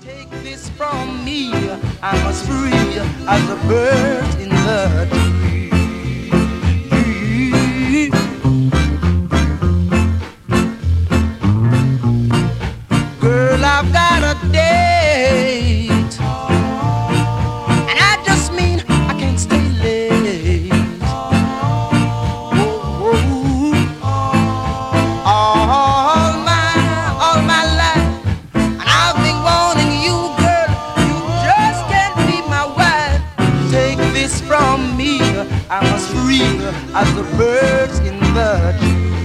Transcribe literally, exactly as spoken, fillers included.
Take this from me, I'm as free as a bird in the tree. Girl, I've got a date, and I just mean I can't stay late. Ooh, all my, all my life, and I've been wanting you, girl. You just can't be my wife. Take this from me, I'm as free as the birds in the tree.